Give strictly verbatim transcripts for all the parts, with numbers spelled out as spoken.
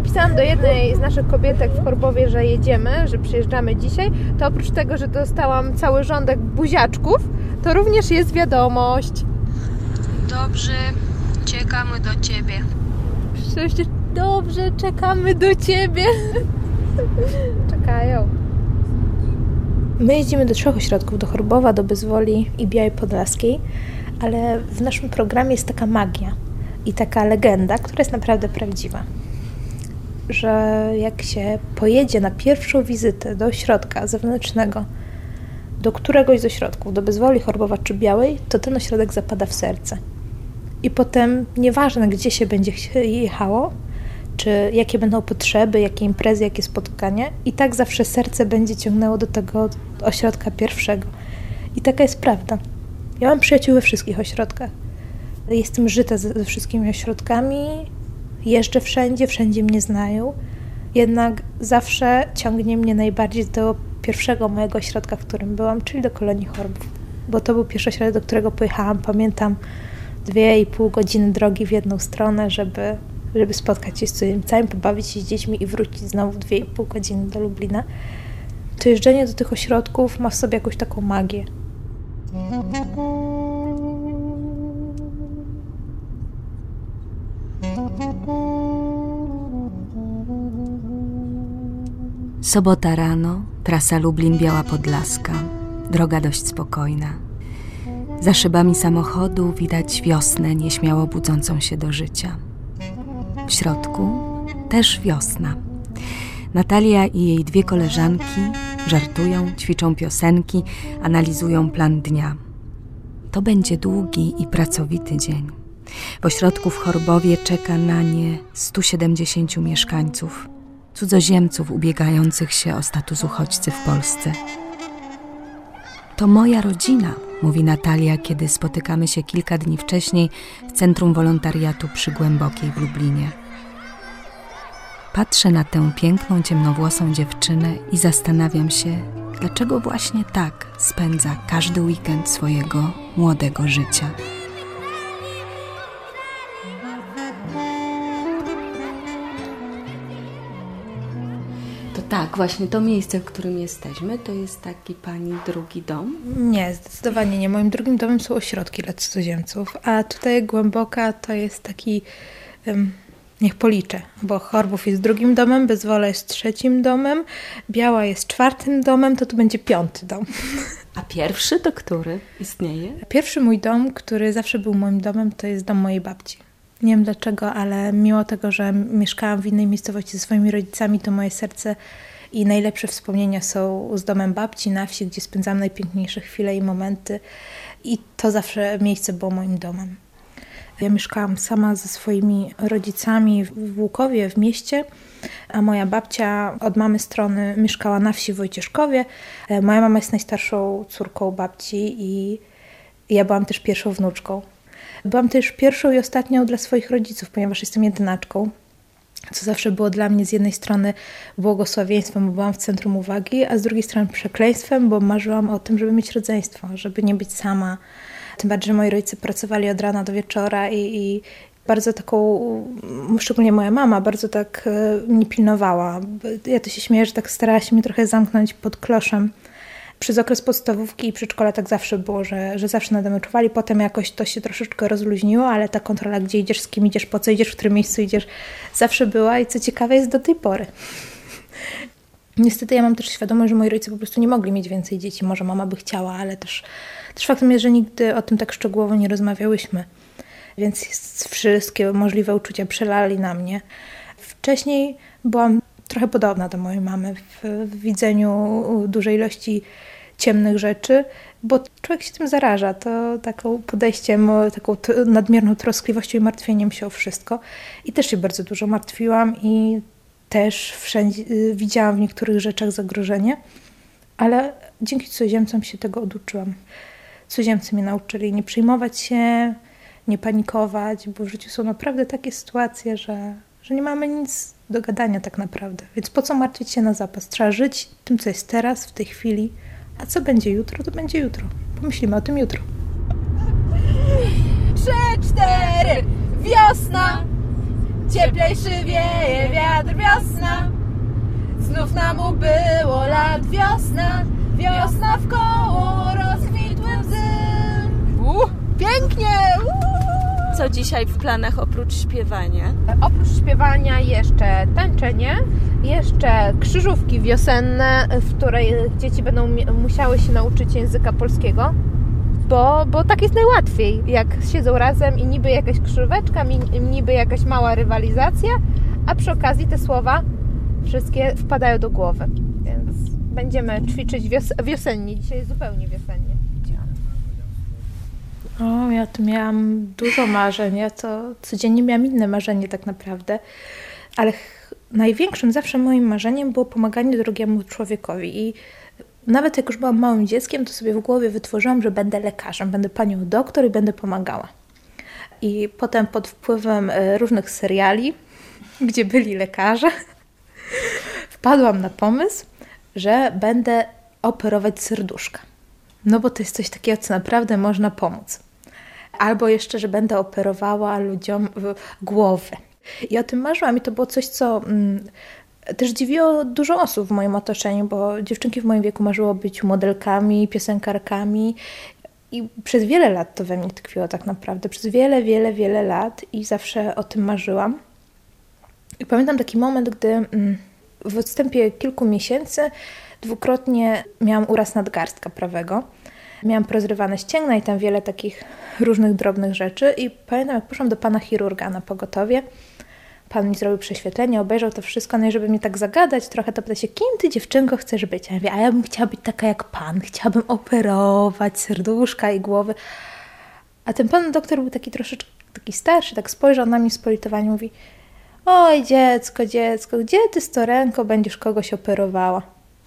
napisałam do jednej z naszych kobietek w Chorbowie, że jedziemy, że przyjeżdżamy dzisiaj, to oprócz tego, że dostałam cały rządek buziaczków, to również jest wiadomość. Dobrze, czekamy do Ciebie. Przecież dobrze, czekamy do Ciebie. Czekają. My jeździmy do trzech ośrodków, do Chorbowa, do Bezwoli i Białej Podlaskiej, ale w naszym programie jest taka magia i taka legenda, która jest naprawdę prawdziwa, że jak się pojedzie na pierwszą wizytę do ośrodka zewnętrznego, do któregoś z ośrodków, do Bezwoli, Chorbowa czy Białej, to ten ośrodek zapada w serce. I potem nieważne, gdzie się będzie jechało, czy jakie będą potrzeby, jakie imprezy, jakie spotkania, i tak zawsze serce będzie ciągnęło do tego ośrodka pierwszego. I taka jest prawda. Ja mam przyjaciół we wszystkich ośrodkach. Jestem żyta ze wszystkimi ośrodkami, jeżdżę wszędzie, wszędzie mnie znają. Jednak zawsze ciągnie mnie najbardziej do pierwszego mojego ośrodka, w którym byłam, czyli do Kolonii Chorbów. Bo to był pierwszy ośrodek, do którego pojechałam, pamiętam, dwie i pół godziny drogi w jedną stronę, żeby, żeby spotkać się z cudzoziemcami, pobawić się z dziećmi i wrócić znowu dwie i pół godziny do Lublina. To jeżdżenie do tych ośrodków ma w sobie jakąś taką magię. Sobota rano, trasa Lublin-Biała Podlaska. Droga dość spokojna. Za szybami samochodu widać wiosnę nieśmiało budzącą się do życia. W środku też wiosna. Natalia i jej dwie koleżanki żartują, ćwiczą piosenki, analizują plan dnia. To będzie długi i pracowity dzień. W ośrodku w Chorbowie czeka na nie stu siedemdziesięciu mieszkańców, cudzoziemców ubiegających się o status uchodźcy w Polsce. To moja rodzina, mówi Natalia, kiedy spotykamy się kilka dni wcześniej w Centrum Wolontariatu przy Głębokiej w Lublinie. Patrzę na tę piękną, ciemnowłosą dziewczynę i zastanawiam się, dlaczego właśnie tak spędza każdy weekend swojego młodego życia. To tak, właśnie to miejsce, w którym jesteśmy, to jest taki Pani drugi dom? Nie, zdecydowanie nie. Moim drugim domem są ośrodki dla cudzoziemców, a tutaj Głęboka to jest taki... Um, Niech policzę, bo Chorbów jest drugim domem, Bezwola jest trzecim domem, Biała jest czwartym domem, to tu będzie piąty dom. A pierwszy to który istnieje? Pierwszy mój dom, który zawsze był moim domem, to jest dom mojej babci. Nie wiem dlaczego, ale mimo tego, że mieszkałam w innej miejscowości ze swoimi rodzicami, to moje serce i najlepsze wspomnienia są z domem babci na wsi, gdzie spędzałam najpiękniejsze chwile i momenty. I to zawsze miejsce było moim domem. Ja mieszkałam sama ze swoimi rodzicami w Łukowie, w mieście, a moja babcia od mamy strony mieszkała na wsi w Wojcieszkowie. Moja mama jest najstarszą córką babci i ja byłam też pierwszą wnuczką. Byłam też pierwszą i ostatnią dla swoich rodziców, ponieważ jestem jedynaczką, co zawsze było dla mnie z jednej strony błogosławieństwem, bo byłam w centrum uwagi, a z drugiej strony przekleństwem, bo marzyłam o tym, żeby mieć rodzeństwo, żeby nie być sama. Tym bardziej, że moi rodzice pracowali od rana do wieczora i, i bardzo taką, szczególnie moja mama, bardzo tak mnie pilnowała. Ja to się śmieję, że tak starała się mnie trochę zamknąć pod kloszem. Przez okres podstawówki i przedszkola tak zawsze było, że, że zawsze nade mną czuwali. Potem jakoś to się troszeczkę rozluźniło, ale ta kontrola, gdzie idziesz, z kim idziesz, po co idziesz, w którym miejscu idziesz, zawsze była i co ciekawe jest do tej pory. Niestety ja mam też świadomość, że moi rodzice po prostu nie mogli mieć więcej dzieci. Może mama by chciała, ale też, też faktem jest, że nigdy o tym tak szczegółowo nie rozmawiałyśmy. Więc wszystkie możliwe uczucia przelali na mnie. Wcześniej byłam trochę podobna do mojej mamy w, w widzeniu dużej ilości ciemnych rzeczy, bo człowiek się tym zaraża. To taką podejściem, taką t- nadmierną troskliwością i martwieniem się o wszystko. I też się bardzo dużo martwiłam i też wszędzie widziałam w niektórych rzeczach zagrożenie, ale dzięki cudzoziemcom się tego oduczyłam. Cudzoziemcy mnie nauczyli nie przejmować się, nie panikować, bo w życiu są naprawdę takie sytuacje, że, że nie mamy nic do gadania tak naprawdę. Więc po co martwić się na zapas? Trzeba żyć tym, co jest teraz, w tej chwili, a co będzie jutro, to będzie jutro. Pomyślimy o tym jutro. Trzy, cztery, wiosna! Cieplejszy wieje wiatr, wiosna. Znów nam ubyło lat, wiosna. Wiosna w koło rozkwitły łzy. Uh, pięknie! Uh. Co dzisiaj w planach oprócz śpiewania? Oprócz śpiewania jeszcze tańczenie, jeszcze krzyżówki wiosenne, w której dzieci będą musiały się nauczyć języka polskiego, bo, bo tak jest najłatwiej, jak siedzą razem i niby jakaś krzyżóweczka, niby jakaś mała rywalizacja, a przy okazji te słowa wszystkie wpadają do głowy, więc będziemy ćwiczyć wios- wiosennie, dzisiaj jest zupełnie wiosennie. O, ja tu miałam dużo marzeń, ja to codziennie miałam inne marzenie tak naprawdę, ale ch- największym zawsze moim marzeniem było pomaganie drugiemu człowiekowi i nawet jak już byłam małym dzieckiem, to sobie w głowie wytworzyłam, że będę lekarzem, będę panią doktor i będę pomagała. I potem pod wpływem różnych seriali, gdzie byli lekarze, wpadłam na pomysł, że będę operować serduszka. No bo to jest coś takiego, co naprawdę można pomóc. Albo jeszcze, że będę operowała ludziom głowy. I o tym marzyłam i to było coś, co mm, też dziwiło dużo osób w moim otoczeniu, bo dziewczynki w moim wieku marzyło być modelkami, piosenkarkami i przez wiele lat to we mnie tkwiło tak naprawdę. Przez wiele, wiele, wiele lat i zawsze o tym marzyłam. I pamiętam taki moment, gdy mm, w odstępie kilku miesięcy dwukrotnie miałam uraz nadgarstka prawego. Miałam porozrywane ścięgna i tam wiele takich różnych drobnych rzeczy i pamiętam, jak poszłam do pana chirurga na pogotowie. Pan mi zrobił prześwietlenie, obejrzał to wszystko, no i żeby mnie tak zagadać trochę, to pyta się, kim ty dziewczynko chcesz być? Ja mówię, a ja bym chciała być taka jak pan, chciałabym operować serduszka i głowy. A ten pan doktor był taki troszeczkę taki starszy, tak spojrzał na mnie z politowaniem, mówi, oj dziecko, dziecko, gdzie ty z to ręką będziesz kogoś operowała?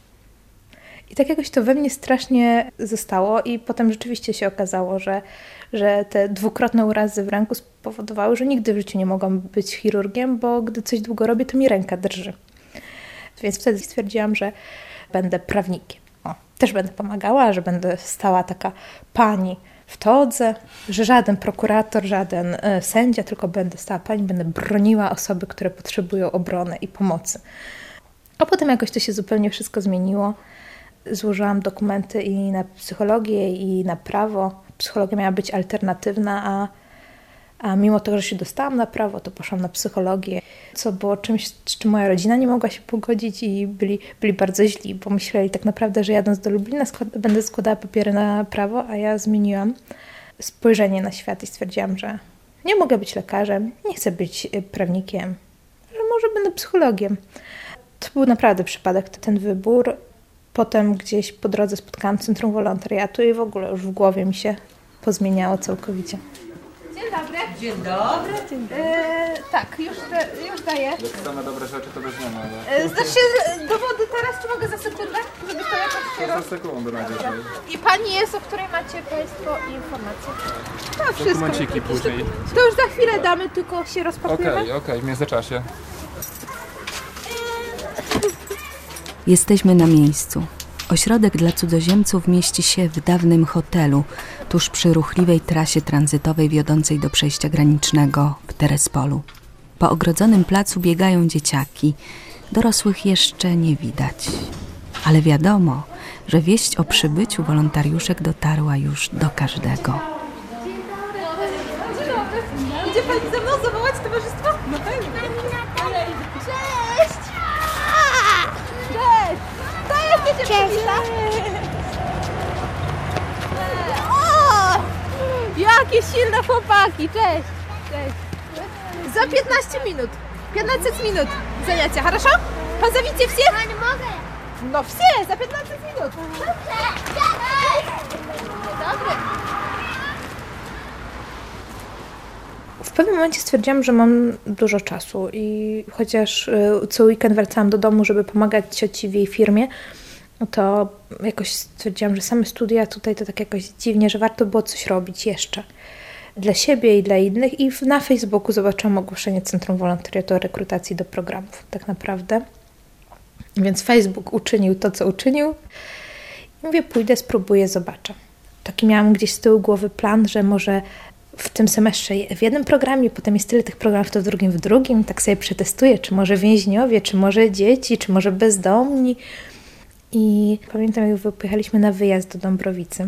I tak jakoś to we mnie strasznie zostało i potem rzeczywiście się okazało, że, że te dwukrotne urazy w ręku spowodowały, że nigdy w życiu nie mogłam być chirurgiem, bo gdy coś długo robię, to mi ręka drży. Więc wtedy stwierdziłam, że będę prawnikiem. O, też będę pomagała, że będę stała taka pani w todze, że żaden prokurator, żaden e, sędzia, tylko będę stała pani, będę broniła osoby, które potrzebują obrony i pomocy. A potem jakoś to się zupełnie wszystko zmieniło. Złożyłam dokumenty i na psychologię, i na prawo. Psychologia miała być alternatywna, a, a mimo tego, że się dostałam na prawo, to poszłam na psychologię, co było czymś, z czym moja rodzina nie mogła się pogodzić i byli, byli bardzo źli, bo myśleli tak naprawdę, że jadąc do Lublina skład- będę składała papiery na prawo, a ja zmieniłam spojrzenie na świat i stwierdziłam, że nie mogę być lekarzem, nie chcę być prawnikiem, że może będę psychologiem. To był naprawdę przypadek, ten wybór. Potem gdzieś po drodze spotkałam Centrum Wolontariatu i w ogóle już w głowie mi się pozmieniało całkowicie. Dzień dobry. Dzień dobry. Dzień dobry. E, tak, już, te, już daję. Jak same dobre rzeczy to weźmiemy, ale... E, Zdasz się dowody teraz, czy mogę za sekundę? Żeby to jakoś się To roz... za sekundę na dzisiaj. I pani jest, o której macie Państwo informacje. To wszystko. Dokumenciki później. To już za chwilę damy, tylko się rozpakujemy. Okej, okej, w międzyczasie. Jesteśmy na miejscu. Ośrodek dla cudzoziemców mieści się w dawnym hotelu, tuż przy ruchliwej trasie tranzytowej wiodącej do przejścia granicznego w Terespolu. Po ogrodzonym placu biegają dzieciaki. Dorosłych jeszcze nie widać. Ale wiadomo, że wieść o przybyciu wolontariuszek dotarła już do każdego. Idzie pani ze mną zawołać towarzystwo? No pewnie. Cześć! Cześć! To jest dziewczyna! O! Jakie silne chłopaki! Cześć! Cześć! Za piętnaście minut. piętnaście minut zajęcia, хорошо? Позовите всех? Ja nie mogę. No все, za piętnaście minut. Dobry. W pewnym momencie stwierdziłam, że mam dużo czasu i chociaż y, co weekend wracałam do domu, żeby pomagać cioci w jej firmie, to jakoś stwierdziłam, że same studia tutaj to tak jakoś dziwnie, że warto było coś robić jeszcze dla siebie i dla innych i na Facebooku zobaczyłam ogłoszenie Centrum Wolontariatu o rekrutacji do programów, tak naprawdę. Więc Facebook uczynił to, co uczynił i mówię, pójdę, spróbuję, zobaczę. Taki miałam gdzieś z tyłu głowy plan, że może w tym semestrze w jednym programie, potem jest tyle tych programów, to w drugim w drugim. Tak sobie przetestuję, czy może więźniowie, czy może dzieci, czy może bezdomni. I pamiętam, jak pojechaliśmy na wyjazd do Dąbrowicy.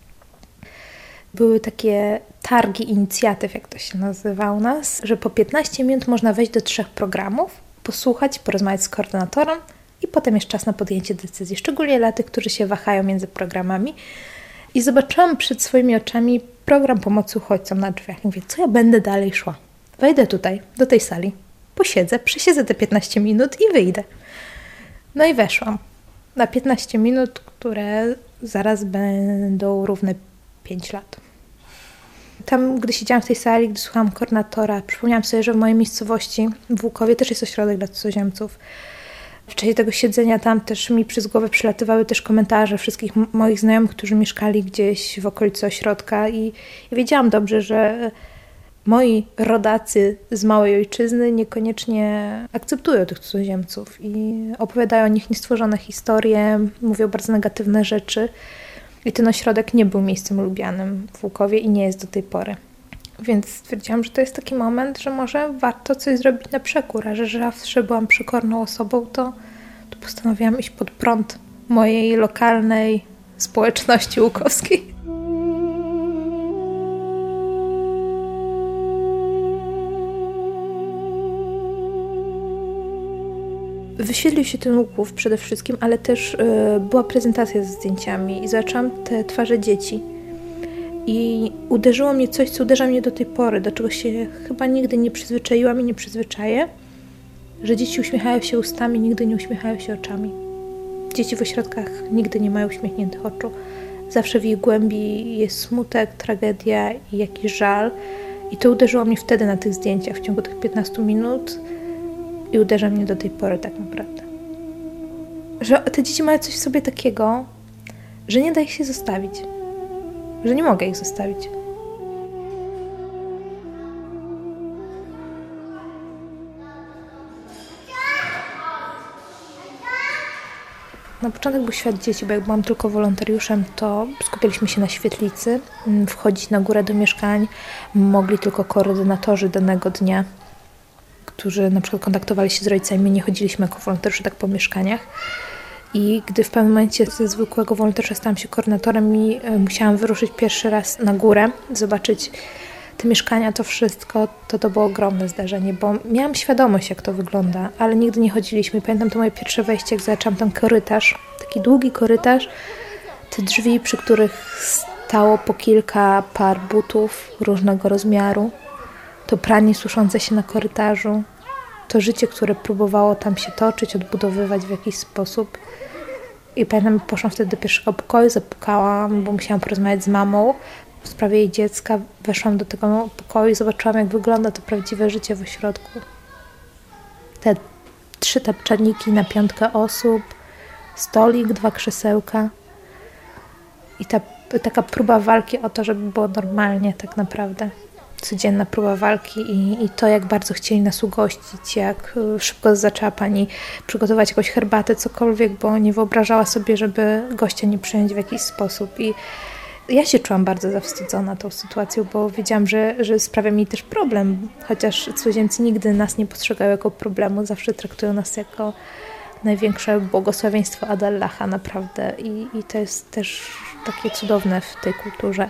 Były takie targi inicjatyw, jak to się nazywa u nas, że po piętnaście minut można wejść do trzech programów, posłuchać, porozmawiać z koordynatorem i potem jest czas na podjęcie decyzji, szczególnie dla tych, którzy się wahają między programami. I zobaczyłam przed swoimi oczami program pomocy uchodźcom na drzwiach. I mówię, co ja będę dalej szła? Wejdę tutaj, do tej sali, posiedzę, przesiedzę te piętnaście minut i wyjdę. No i weszłam na piętnaście minut, które zaraz będą równe pięć lat. Tam, gdy siedziałam w tej sali, gdy słuchałam koordynatora, przypomniałam sobie, że w mojej miejscowości w Łukowie też jest ośrodek dla cudzoziemców. W czasie tego siedzenia tam też mi przez głowę przelatywały też komentarze wszystkich m- moich znajomych, którzy mieszkali gdzieś w okolicy ośrodka i ja wiedziałam dobrze, że moi rodacy z małej ojczyzny niekoniecznie akceptują tych cudzoziemców i opowiadają o nich niestworzone historie, mówią bardzo negatywne rzeczy. I ten ośrodek nie był miejscem lubianym w Łukowie i nie jest do tej pory. Więc stwierdziłam, że to jest taki moment, że może warto coś zrobić na przekór, a że zawsze byłam przekorną osobą, to, to postanowiłam iść pod prąd mojej lokalnej społeczności łukowskiej. Wyświetlił się ten Łuków przede wszystkim, ale też y, była prezentacja ze zdjęciami i zobaczyłam te twarze dzieci. I uderzyło mnie coś, co uderza mnie do tej pory, do czego się chyba nigdy nie przyzwyczaiłam i nie przyzwyczaję, że dzieci uśmiechają się ustami, nigdy nie uśmiechają się oczami. Dzieci w ośrodkach nigdy nie mają uśmiechniętych oczu. Zawsze w ich głębi jest smutek, tragedia i jakiś żal. I to uderzyło mnie wtedy na tych zdjęciach w ciągu tych piętnastu minut i uderza mnie do tej pory tak naprawdę. Że te dzieci mają coś w sobie takiego, że nie da ich się zostawić. Że nie mogę ich zostawić. Na początek był świat dzieci, bo jak byłam tylko wolontariuszem, to skupialiśmy się na świetlicy. Wchodzić na górę do mieszkań mogli tylko koordynatorzy danego dnia, którzy na przykład kontaktowali się z rodzicami. My nie chodziliśmy jako wolontariusze tak po mieszkaniach. I gdy w pewnym momencie ze zwykłego wolontariusza stałam się koordynatorem i musiałam wyruszyć pierwszy raz na górę, zobaczyć te mieszkania, to wszystko, to to było ogromne zdarzenie, bo miałam świadomość, jak to wygląda, ale nigdy nie chodziliśmy. Pamiętam to moje pierwsze wejście, jak zobaczyłam ten korytarz, taki długi korytarz, te drzwi, przy których stało po kilka par butów różnego rozmiaru, to pranie suszące się na korytarzu, to życie, które próbowało tam się toczyć, odbudowywać w jakiś sposób. I pamiętam, poszłam wtedy do pierwszego pokoju, zapukałam, bo musiałam porozmawiać z mamą w sprawie jej dziecka. Weszłam do tego pokoju i zobaczyłam, jak wygląda to prawdziwe życie w ośrodku. Te trzy tapczaniki na piątkę osób, stolik, dwa krzesełka i ta taka próba walki o to, żeby było normalnie tak naprawdę. Codzienna próba walki i, i to, jak bardzo chcieli nas ugościć, jak szybko zaczęła pani przygotować jakąś herbatę, cokolwiek, bo nie wyobrażała sobie, żeby gościa nie przyjąć w jakiś sposób. I ja się czułam bardzo zawstydzona tą sytuacją, bo wiedziałam, że, że sprawia mi też problem, chociaż cudzoziemcy nigdy nas nie postrzegają jako problemu, zawsze traktują nas jako największe błogosławieństwo ad Allaha, naprawdę. I, i to jest też takie cudowne w tej kulturze.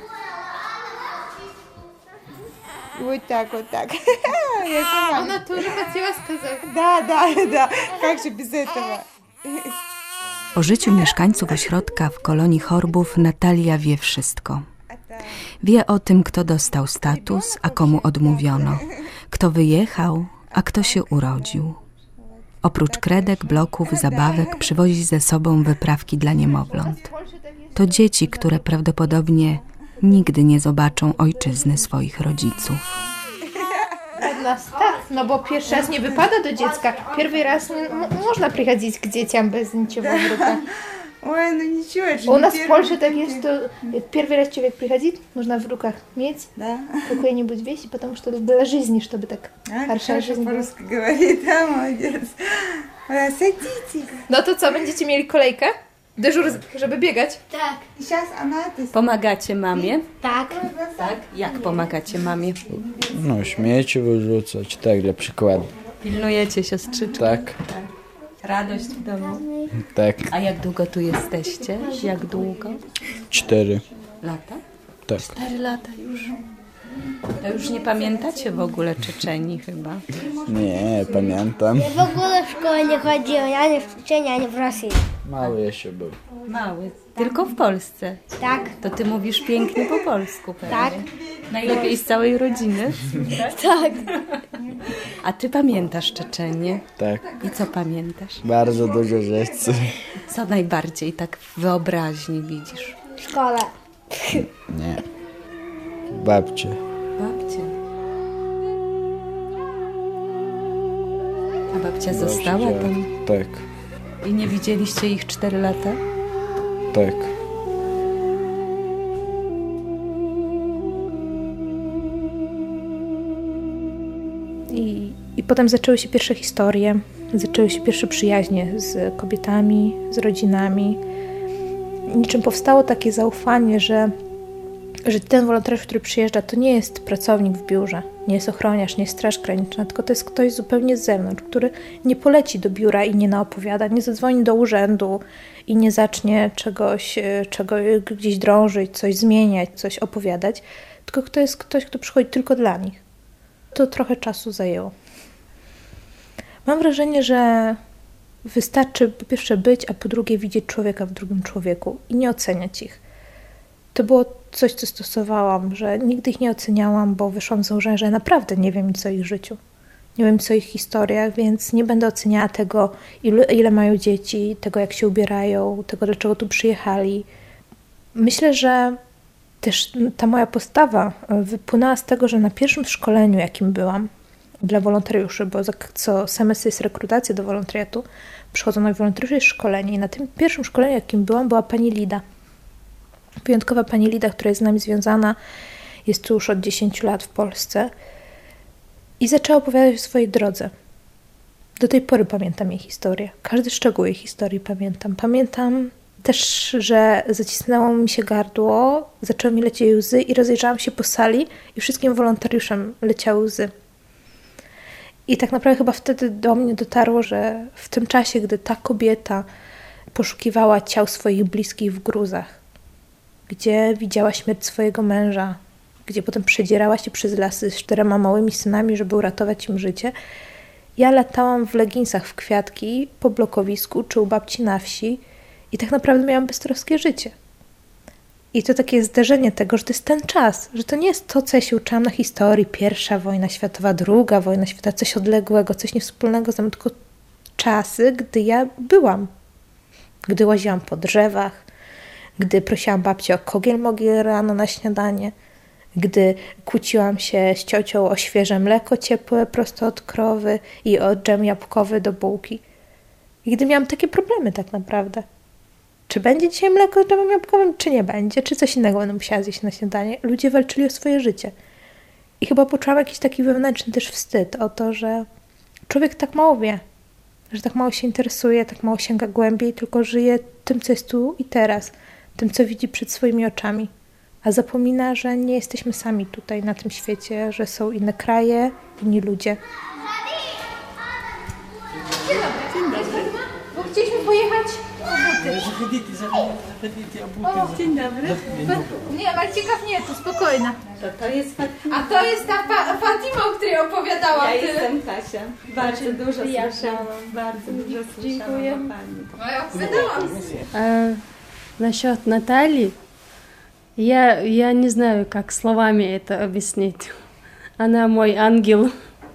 Вот так, вот так. Я А, сама. она тоже хотела сказать. Да, да, да. Как же без этого? O życiu mieszkańców ośrodka w kolonii Chorbów Natalia wie wszystko. Wie o tym, kto dostał status, a komu odmówiono. Kto wyjechał, a kto się urodził. Oprócz kredek, bloków, zabawek przywozi ze sobą wyprawki dla niemowląt. To dzieci, które prawdopodobnie nigdy nie zobaczą ojczyzny swoich rodziców. Od nas tak, no bo pierwszy raz nie wypada do dziecka. Pierwszy raz nie, m- można przychodzić k dzieciom bez niczego w rukach. Ой, ну ничего, это же У не нас в первый Польше так день. есть, что первый раз человек приходит, нужно в руках иметь Да. какую-нибудь вещь, потому что была жизнь, чтобы так А, хорошая хорошо жизнь была. по-русски говорит, да, молодец. Ой, садитесь. No to co, będziecie mieli kolejkę? Dyżur, żeby biegać? Tak. Сейчас она это... Pomagacie mamie? Tak. Tak. Jak pomagacie mamie? No, śmieci wyrzucać, tak dla przykładu. Pilnujecie siostrzyczkę? Tak, Radość w domu. tak, A jak długo tu jesteście? Jak długo? cztery, Lata? tak. Cztery lata już. To już nie pamiętacie w ogóle Czeczenii chyba. Nie, pamiętam. Ja w ogóle w szkołę nie chodziłem, ani w Czeczeniu, ani w Rosji. Mały jeszcze był. Mały. Tylko w Polsce. Tak. To ty mówisz pięknie po polsku pewnie. Tak. Najlepiej z całej rodziny. Tak. A ty pamiętasz Czeczenię? Tak, I co pamiętasz? bardzo dużo rzeczy. Co najbardziej tak w wyobraźni widzisz? W szkole. Nie. Babcie. Babcia. A babcia została tam? Tak, I nie widzieliście ich cztery lata? tak. I, I potem zaczęły się pierwsze historie, zaczęły się pierwsze przyjaźnie z kobietami, z rodzinami. Niczym powstało takie zaufanie, że, że ten wolontariusz, który przyjeżdża, to nie jest pracownik w biurze, nie jest ochroniarz, nie jest straż graniczna, tylko to jest ktoś zupełnie z zewnątrz, który nie poleci do biura i nie naopowiada, nie zadzwoni do urzędu i nie zacznie czegoś, czego gdzieś drążyć, coś zmieniać, coś opowiadać, tylko to jest ktoś, kto przychodzi tylko dla nich. To trochę czasu zajęło. Mam wrażenie, że wystarczy po pierwsze być, a po drugie widzieć człowieka w drugim człowieku i nie oceniać ich. To było coś, co stosowałam, że nigdy ich nie oceniałam, bo wyszłam z założenia, że naprawdę nie wiem nic o ich życiu. Nie wiem nic o ich historiach, więc nie będę oceniała tego, ile, ile mają dzieci, tego, jak się ubierają, tego, dlaczego tu przyjechali. Myślę, że też ta moja postawa wypłynęła z tego, że na pierwszym szkoleniu, jakim byłam dla wolontariuszy, bo co semestr jest rekrutacja do wolontariatu, przychodzą nowi wolontariusze, jest szkolenie. I na tym pierwszym szkoleniu, jakim byłam, była pani Lida. Wyjątkowa pani Lida, która jest z nami związana, jest tu już od dziesięciu lat w Polsce i zaczęła opowiadać o swojej drodze. Do tej pory pamiętam jej historię. Każdy szczegół jej historii pamiętam. Pamiętam też, że zacisnęło mi się gardło, zaczęły mi lecieć łzy i rozejrzałam się po sali i wszystkim wolontariuszom leciały łzy. I tak naprawdę chyba wtedy do mnie dotarło, że w tym czasie, gdy ta kobieta poszukiwała ciał swoich bliskich w gruzach, gdzie widziała śmierć swojego męża, gdzie potem przedzierała się przez lasy z czterema małymi synami, żeby uratować im życie, ja latałam w leginsach w kwiatki po blokowisku czy u babci na wsi i tak naprawdę miałam beztroskie życie. I to takie zderzenie tego, że to jest ten czas, że to nie jest to, co ja się uczyłam na historii, pierwsza wojna światowa, druga wojna światowa, coś odległego, coś niewspólnego ze mną, tylko czasy, gdy ja byłam. Gdy łaziłam po drzewach, gdy prosiłam babcię o kogiel mogiel rano na śniadanie, gdy kłóciłam się z ciocią o świeże mleko ciepłe prosto od krowy i o dżem jabłkowy do bułki. I gdy miałam takie problemy tak naprawdę. Czy będzie dzisiaj mleko z dżemem jabłkowym, czy nie będzie? Czy coś innego będę musiała zjeść na śniadanie? Ludzie walczyli o swoje życie. I chyba poczułam jakiś taki wewnętrzny też wstyd o to, że człowiek tak mało wie, że tak mało się interesuje, tak mało sięga głębiej, tylko żyje tym, co jest tu i teraz, tym, co widzi przed swoimi oczami. A zapomina, że nie jesteśmy sami tutaj na tym świecie, że są inne kraje, inni ludzie. Dzień dobry. Bo chcieliśmy pojechać o buty. O, dzień dobry. Nie, Marcikaw nie, to spokojna. To, to jest Fatima. A to jest ta fa- Fatima, o której opowiadałam. Ja tyle. jestem Kasia. Bardzo dużo słyszałam. Bardzo dużo słyszałam o pani. No ja opowiadałam. А, насчет Натальи, я, я не знаю, как словами это объяснить. Она мой ангел.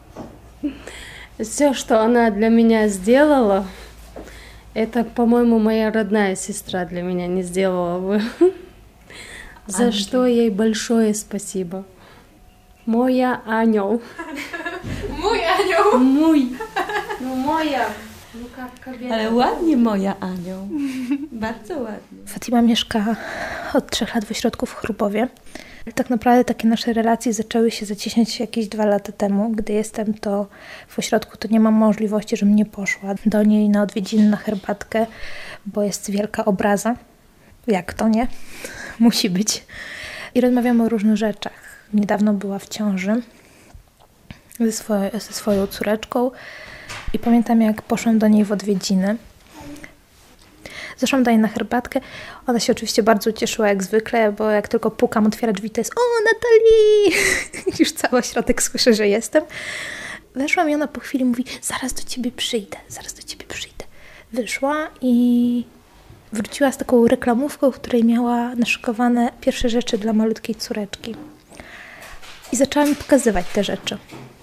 Все, что она для меня сделала, это, по-моему, моя родная сестра для меня не сделала бы. За что ей большое спасибо. Моя Анёл. Mój anioł. Mój. No moja. No как kobieta. Ale ładnie, moja Anioł. Bardzo ładnie. Fatima mieszka od trzech lat w ośrodku w Chrubowie. Tak naprawdę takie nasze relacje zaczęły się zacieśniać jakieś dwa lata temu. Gdy jestem to w ośrodku, to nie mam możliwości, żebym nie poszła do niej na odwiedziny, na herbatkę, bo jest wielka obraza. Jak to nie? Musi być. I rozmawiamy o różnych rzeczach. Niedawno była w ciąży ze, swoje, ze swoją córeczką i pamiętam, jak poszłam do niej w odwiedziny. Zeszłam do niej na herbatkę. Ona się oczywiście bardzo cieszyła jak zwykle, bo jak tylko pukam, otwiera drzwi, to jest o, Natalii! Już cały ośrodek słyszy, że jestem. Weszłam i ona po chwili mówi, zaraz do ciebie przyjdę, zaraz do ciebie przyjdę. Wyszła i wróciła z taką reklamówką, w której miała naszykowane pierwsze rzeczy dla malutkiej córeczki. I zaczęła mi pokazywać te rzeczy.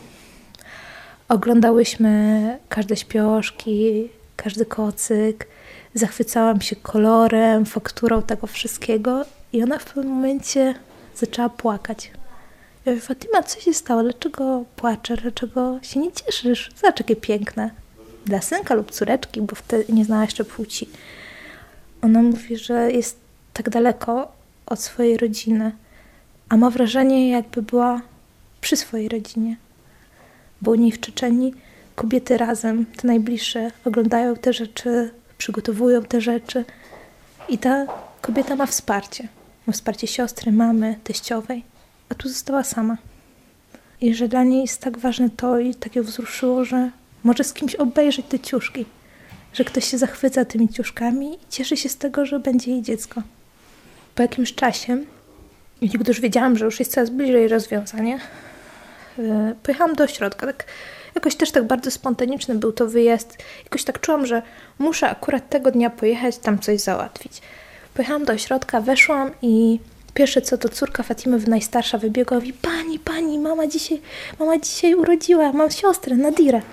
Oglądałyśmy każde śpioszki, każdy kocyk. Zachwycałam się kolorem, fakturą tego wszystkiego i ona w pewnym momencie zaczęła płakać. Ja mówię, Fatima, co się stało? Dlaczego płaczesz? Dlaczego się nie cieszysz? Zobacz, jakie piękne. Dla synka lub córeczki, bo wtedy nie znała jeszcze płci. Ona mówi, że jest tak daleko od swojej rodziny, a ma wrażenie, jakby była przy swojej rodzinie. Bo u niej w Czeczenii kobiety razem, te najbliższe, oglądają te rzeczy, przygotowują te rzeczy i ta kobieta ma wsparcie. Ma wsparcie siostry, mamy, teściowej, a tu została sama. I że dla niej jest tak ważne to i tak ją wzruszyło, że może z kimś obejrzeć te ciuszki. Że ktoś się zachwyca tymi ciuszkami i cieszy się z tego, że będzie jej dziecko. Po jakimś czasie, gdy już wiedziałam, że już jest coraz bliżej rozwiązania, yy, pojechałam do ośrodka. Tak, jakoś też tak bardzo spontaniczny był to wyjazd. Jakoś tak czułam, że muszę akurat tego dnia pojechać, tam coś załatwić. Pojechałam do ośrodka, weszłam i pierwsze co to córka Fatimy, najstarsza, wybiegła i mówi, pani, pani, mama dzisiaj, mama dzisiaj urodziła, mam siostrę, Nadirę.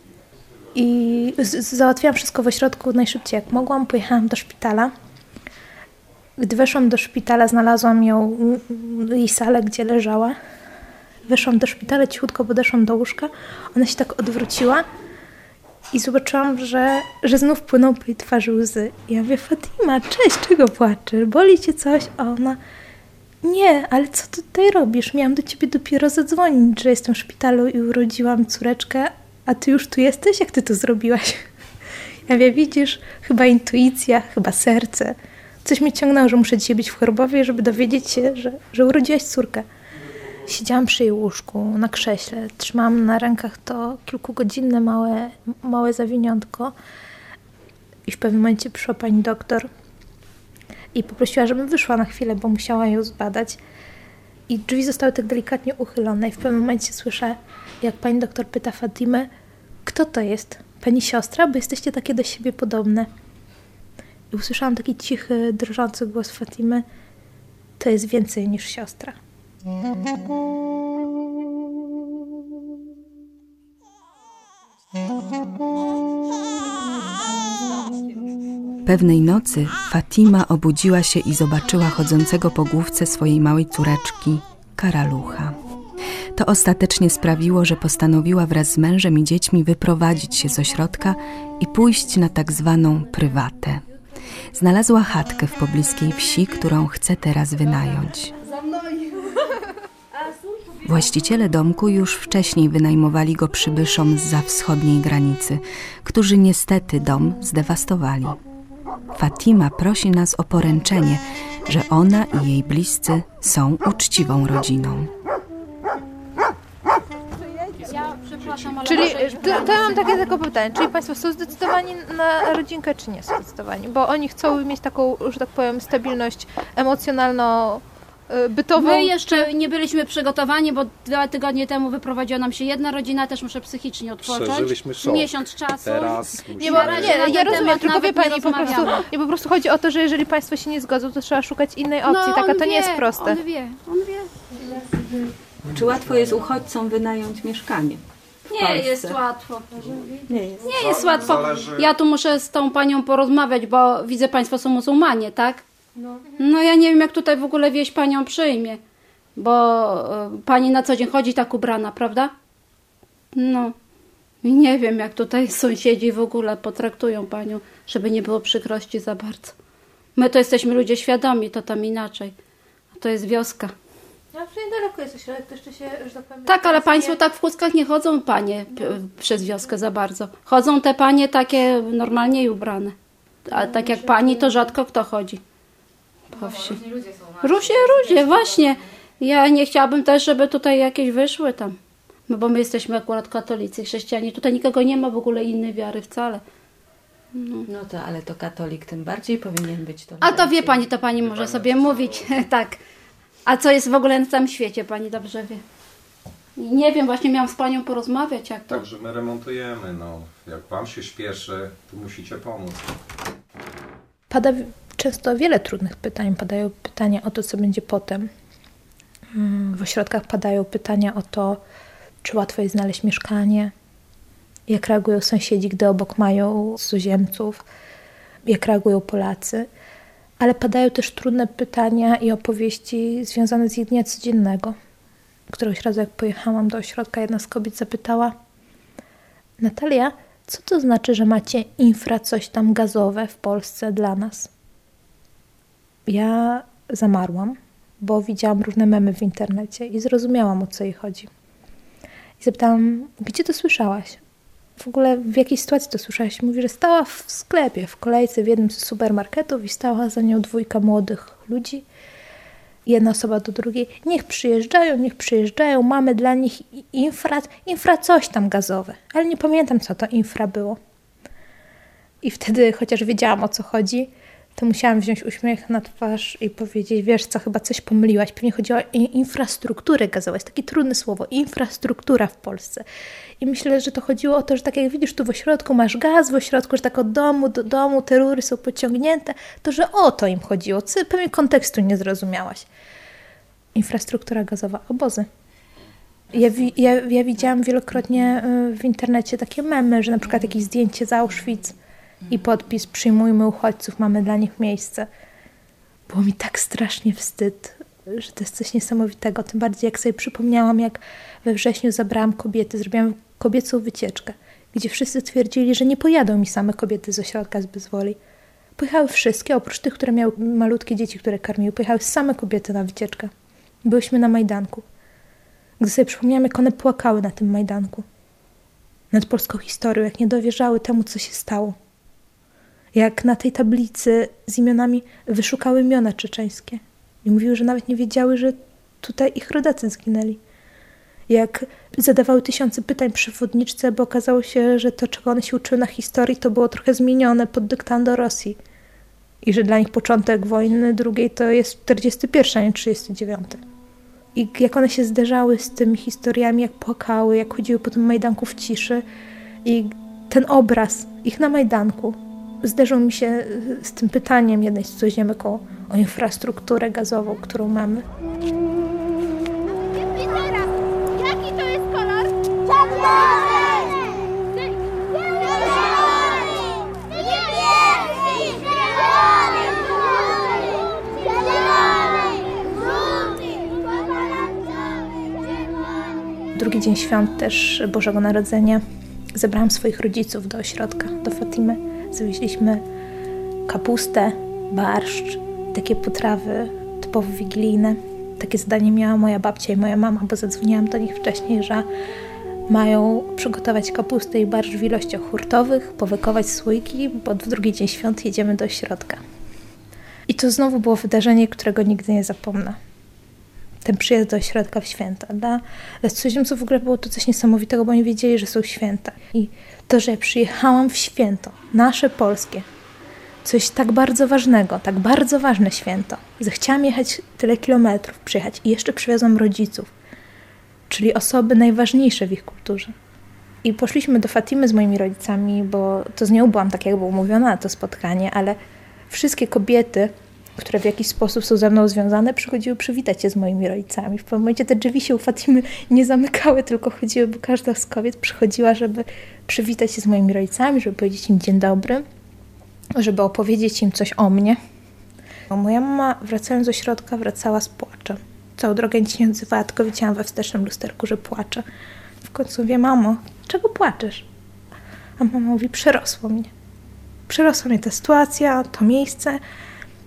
I z- załatwiłam wszystko w ośrodku najszybciej jak mogłam. Pojechałam do szpitala. Gdy weszłam do szpitala, znalazłam ją, jej salę, gdzie leżała. Weszłam do szpitala, cichutko podeszłam do łóżka. Ona się tak odwróciła i zobaczyłam, że, że znów płyną po jej twarzy łzy. I ja mówię, Fatima, cześć, czego płaczesz? Boli cię coś? A ona, nie, ale co ty tutaj robisz? Miałam do ciebie dopiero zadzwonić, że jestem w szpitalu i urodziłam córeczkę, a ty już tu jesteś? Jak ty to zrobiłaś? Ja mówię, widzisz, chyba intuicja, chyba serce. Coś mnie ciągnęło, że muszę dzisiaj być w Chorbowie, żeby dowiedzieć się, że, że urodziłaś córkę. Siedziałam przy jej łóżku, na krześle. Trzymałam na rękach to kilkugodzinne małe, małe zawiniątko. I w pewnym momencie przyszła pani doktor i poprosiła, żebym wyszła na chwilę, bo musiała ją zbadać. I drzwi zostały tak delikatnie uchylone. I w pewnym momencie słyszę, jak pani doktor pyta Fatimę, kto to jest? Pani siostra? Bo jesteście takie do siebie podobne. I usłyszałam taki cichy, drżący głos Fatimy. To jest więcej niż siostra. Pewnej nocy Fatima obudziła się i zobaczyła chodzącego po główce swojej małej córeczki karalucha. To ostatecznie sprawiło, że postanowiła wraz z mężem i dziećmi wyprowadzić się z ośrodka i pójść na tak zwaną prywatę. Znalazła chatkę w pobliskiej wsi, którą chce teraz wynająć. Właściciele domku już wcześniej wynajmowali go przybyszom zza wschodniej granicy, którzy niestety dom zdewastowali. Fatima prosi nas o poręczenie, że ona i jej bliscy są uczciwą rodziną. Czyli to, to ja mam takie tylko pytanie, czyli Państwo są zdecydowani na rodzinkę, czy nie są zdecydowani? Bo oni chcą mieć taką, że tak powiem, stabilność emocjonalno-bytową. My jeszcze nie byliśmy przygotowani, bo dwa tygodnie temu wyprowadziła nam się jedna rodzina, też muszę psychicznie odpocząć. Przeżyliśmy szok. Miesiąc czasu. Teraz Nie, bo, nie, ja rozumiem, tylko wie Pani, po prostu, nie, po prostu chodzi o to, że jeżeli Państwo się nie zgodzą, to trzeba szukać innej opcji, no, taka to wie, nie jest proste. On wie, on wie. Czy łatwo jest uchodźcom wynająć mieszkanie? Nie jest łatwo. Nie jest. Nie jest łatwo. Ja tu muszę z tą panią porozmawiać, bo widzę, Państwo są muzułmanie, tak? No. No ja nie wiem, jak tutaj w ogóle wieś panią przyjmie, bo y, pani na co dzień chodzi tak ubrana, prawda? No. I nie wiem, jak tutaj sąsiedzi w ogóle potraktują panią, żeby nie było przykrości za bardzo. My to jesteśmy ludzie świadomi, to tam inaczej. A to jest wioska. No w sumie daleko jest ośrodek, to jeszcze się, że tak powiem... Tak, ale państwo tak w chustkach nie chodzą, panie, p- przez wioskę za bardzo. Chodzą te panie takie normalnie ubrane. A tak jak pani, to rzadko kto chodzi po wsi. Różnie, różnie, właśnie. Ja nie chciałabym też, żeby tutaj jakieś wyszły tam. No bo my jesteśmy akurat katolicy, chrześcijanie. Tutaj nikogo nie ma w ogóle innej wiary wcale. No, No to, ale to katolik tym bardziej powinien być. To a to wie pani, to pani może sobie mówić. Tak. A co jest w ogóle na całym świecie, pani dobrze wie. Nie wiem, właśnie miałam z panią porozmawiać, jak to... Także my remontujemy, no. Jak wam się śpieszy, to musicie pomóc. Pada często wiele trudnych pytań. Padają pytania o to, co będzie potem. W ośrodkach padają pytania o to, czy łatwo jest znaleźć mieszkanie, jak reagują sąsiedzi, gdy obok mają cudzoziemców, jak reagują Polacy. Ale padają też trudne pytania i opowieści związane z ich dnia codziennego. Któregoś razu, jak pojechałam do ośrodka, jedna z kobiet zapytała: Natalia, co to znaczy, że macie infra coś tam gazowe w Polsce dla nas? Ja zamarłam, bo widziałam różne memy w internecie i zrozumiałam, o co jej chodzi. I zapytałam, gdzie to słyszałaś? W ogóle w jakiej sytuacji to słyszałaś? Mówi, że stała w sklepie, w kolejce w jednym z supermarketów i stała za nią dwójka młodych ludzi. Jedna osoba do drugiej. Niech przyjeżdżają, niech przyjeżdżają, mamy dla nich infra, infra coś tam gazowe. Ale nie pamiętam, co to infra było. I wtedy, chociaż wiedziałam, o co chodzi, to musiałam wziąć uśmiech na twarz i powiedzieć, wiesz co, chyba coś pomyliłaś. Pewnie chodziło o infrastrukturę gazową. Jest takie trudne słowo. Infrastruktura w Polsce. I myślę, że to chodziło o to, że tak jak widzisz, tu w ośrodku masz gaz, w ośrodku, że tak od domu do domu te rury są pociągnięte, to że o to im chodziło. Ty pewnie kontekstu nie zrozumiałaś. Infrastruktura gazowa, obozy. Ja, wi- ja, ja widziałam wielokrotnie w internecie takie memy, że na przykład jakieś zdjęcie z Auschwitz i podpis przyjmujmy uchodźców, mamy dla nich miejsce. Było mi tak strasznie wstyd, że to jest coś niesamowitego. Tym bardziej jak sobie przypomniałam, jak we wrześniu zabrałam kobiety, zrobiłam kobiecą wycieczkę, gdzie wszyscy twierdzili, że nie pojadą mi same kobiety z ośrodka z Bezwoli. Pojechały wszystkie, oprócz tych, które miały malutkie dzieci, które karmiły. Pojechały same kobiety na wycieczkę. Byłyśmy na Majdanku. Gdy sobie przypomniałam, jak one płakały na tym Majdanku. Nad polską historią, jak nie dowierzały temu, co się stało. Jak na tej tablicy z imionami wyszukały imiona czeczeńskie. I mówiły, że nawet nie wiedziały, że tutaj ich rodacy zginęli. Jak zadawały tysiące pytań przewodniczce, bo okazało się, że to, czego one się uczyły na historii, to było trochę zmienione pod dyktando Rosji. I że dla nich początek wojny drugiej to jest czterdziesty pierwszy, a nie trzydziesty dziewiąty. I jak one się zderzały z tymi historiami, jak płakały, jak chodziły po tym Majdanku w ciszy. I ten obraz ich na Majdanku zderzył mi się z tym pytaniem jednej z cudzoziemek o, o infrastrukturę gazową, którą mamy. I teraz, jaki to jest kolor? Czerwony! Niebieski! Zielony! Żółty! Drugi dzień świąt też Bożego Narodzenia zabrałam swoich rodziców do ośrodka, do Fatimy. Zawieźliśmy kapustę, barszcz, takie potrawy typowo wigilijne. Takie zadanie miała moja babcia i moja mama, bo zadzwoniłam do nich wcześniej, że mają przygotować kapustę i barszcz w ilościach hurtowych, powykować słoiki, bo w drugi dzień świąt jedziemy do ośrodka. I to znowu było wydarzenie, którego nigdy nie zapomnę. Ten przyjazd do ośrodka w święta. Dla, dla cudzoziemców w ogóle było to coś niesamowitego, bo oni wiedzieli, że są święta. I to, że ja przyjechałam w święto, nasze polskie, coś tak bardzo ważnego, tak bardzo ważne święto. Zechciałam jechać tyle kilometrów, przyjechać i jeszcze przywiozłam rodziców, czyli osoby najważniejsze w ich kulturze. I poszliśmy do Fatimy z moimi rodzicami, bo to z nią byłam tak jakby umówiona na to spotkanie, ale wszystkie kobiety, które w jakiś sposób są ze mną związane, przychodziły przywitać się z moimi rodzicami. W pewnym momencie te drzwi się u Fatimy nie zamykały, tylko chodziły, bo każda z kobiet przychodziła, żeby przywitać się z moimi rodzicami, żeby powiedzieć im dzień dobry, żeby opowiedzieć im coś o mnie. Bo moja mama, wracając z ośrodka, wracała z płaczem. Całą drogę nic nie odzywała, tylko widziałam we wstecznym lusterku, że płacze. W końcu mówię, mamo, czego płaczesz? A mama mówi, przerosło mnie. Przerosła mnie ta sytuacja, to miejsce.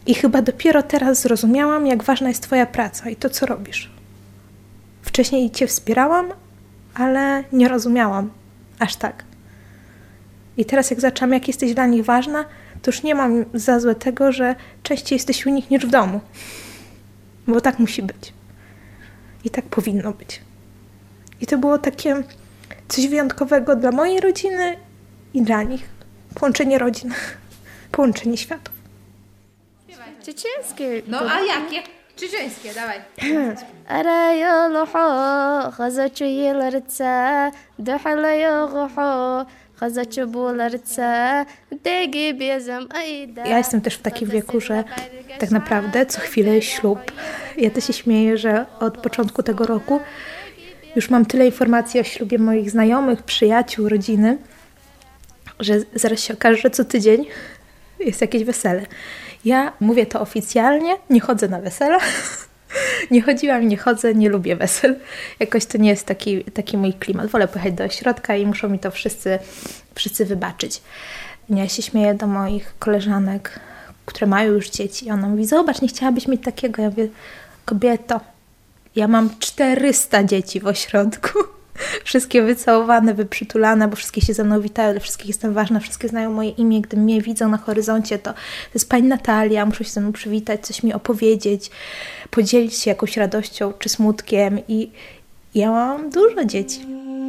I chyba dopiero teraz zrozumiałam, jak ważna jest twoja praca i to, co robisz. Wcześniej cię wspierałam, ale nie rozumiałam aż tak. I teraz jak zaczęłam, jak jesteś dla nich ważna, to już nie mam za złe tego, że częściej jesteś u nich niż w domu. Bo tak musi być. I tak powinno być. I to było takie coś wyjątkowego dla mojej rodziny i dla nich. Połączenie rodzin. Połączenie światów. Czeczeńskie. No a jakie? Czeczeńskie, dawaj. أرى يلحو خزج يلرتا دحل يغحو خزج بولرتا دقي بيزم أيدا. Ja jestem też w takim wieku, że tak naprawdę co chwilę jest ślub. Ja też się śmieję, że od początku tego roku już mam tyle informacji o ślubie moich znajomych, przyjaciół, rodziny, że zaraz się okaże, że co tydzień jest jakieś wesele. Ja mówię to oficjalnie, nie chodzę na wesela. Nie chodziłam i nie chodzę, nie lubię wesel. Jakoś to nie jest taki, taki mój klimat. Wolę pojechać do ośrodka i muszą mi to wszyscy, wszyscy wybaczyć. Ja się śmieję do moich koleżanek, które mają już dzieci. I ona mówi, zobacz, nie chciałabyś mieć takiego. Ja mówię, kobieto, ja mam czterysta dzieci w ośrodku. Wszystkie wycałowane, wyprzytulane, bo wszystkie się ze mną witają, dla wszystkich jestem ważna, wszystkie znają moje imię. Gdy mnie widzą na horyzoncie, to to jest pani Natalia, muszą się ze mną przywitać, coś mi opowiedzieć, podzielić się jakąś radością czy smutkiem. I ja mam dużo dzieci.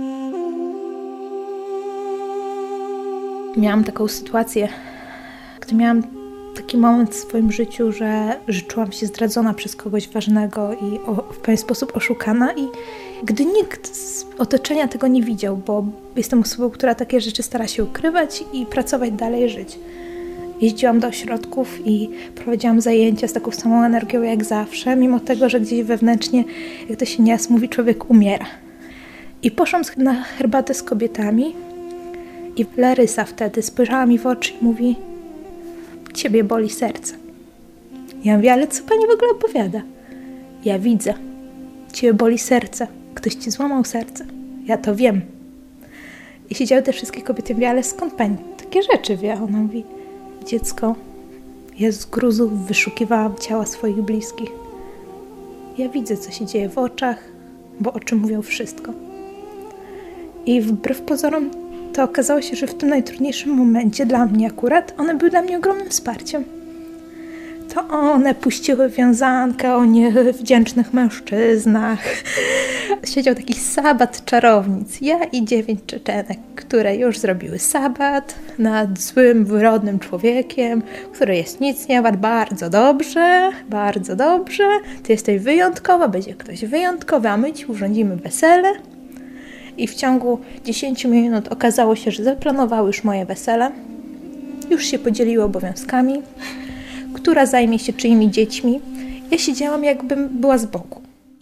Miałam taką sytuację, gdy miałam taki moment w swoim życiu, że, że czułam się zdradzona przez kogoś ważnego i o, w pewien sposób oszukana i gdy nikt z otoczenia tego nie widział, bo jestem osobą, która takie rzeczy stara się ukrywać i pracować dalej, żyć. Jeździłam do ośrodków i prowadziłam zajęcia z taką samą energią jak zawsze, mimo tego, że gdzieś wewnętrznie, jak to się nieraz mówi, człowiek umiera. I poszłam na herbatę z kobietami i Larysa wtedy spojrzała mi w oczy i mówi, ciebie boli serce. Ja mówię, ale co pani w ogóle opowiada? Ja widzę. Ciebie boli serce. Ktoś ci złamał serce. Ja to wiem. I siedziały te wszystkie kobiety. Mówię, ale skąd pani takie rzeczy wie? Ona mówi, dziecko, ja z gruzów wyszukiwałam ciała swoich bliskich. Ja widzę, co się dzieje w oczach, bo oczy mówią wszystko. I wbrew pozorom to okazało się, że w tym najtrudniejszym momencie, dla mnie akurat, one były dla mnie ogromnym wsparciem. To one puściły wiązankę o niewdzięcznych mężczyznach. Siedział taki sabat czarownic. Ja i dziewięć Czeczenek, które już zrobiły sabat nad złym, wyrodnym człowiekiem, który jest nic nie wart. Bardzo dobrze, bardzo dobrze. Ty jesteś wyjątkowa, będzie ktoś wyjątkowy, a my ci urządzimy wesele. I w ciągu dziesięciu minut okazało się, że zaplanowały już moje wesele. Już się podzieliły obowiązkami. Która zajmie się czyimi dziećmi. Ja siedziałam, jakbym była z boku.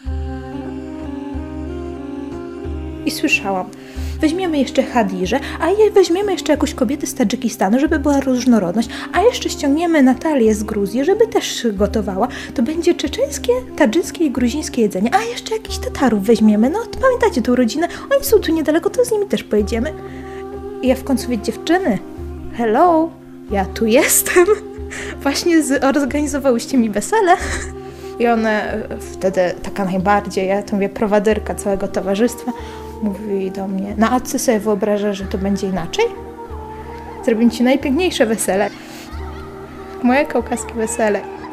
I słyszałam, weźmiemy jeszcze Hadirze, a je weźmiemy jeszcze jakąś kobietę z Tadżykistanu, żeby była różnorodność, a jeszcze ściągniemy Natalię z Gruzji, żeby też gotowała. To będzie czeczeńskie, tadżyckie i gruzińskie jedzenie, a jeszcze jakichś Tatarów weźmiemy. No, pamiętacie tą rodzinę? Oni są tu niedaleko, to z nimi też pojedziemy. I ja w końcu mówię, dziewczyny, hello, ja tu jestem. Właśnie zorganizowałyście mi wesele. I one wtedy, taka najbardziej, ja to mówię, prowaderka całego towarzystwa, mówi do mnie, no a ty sobie wyobrażasz, że to będzie inaczej? Zrobię ci najpiękniejsze wesele. Moje kaukaskie wesele.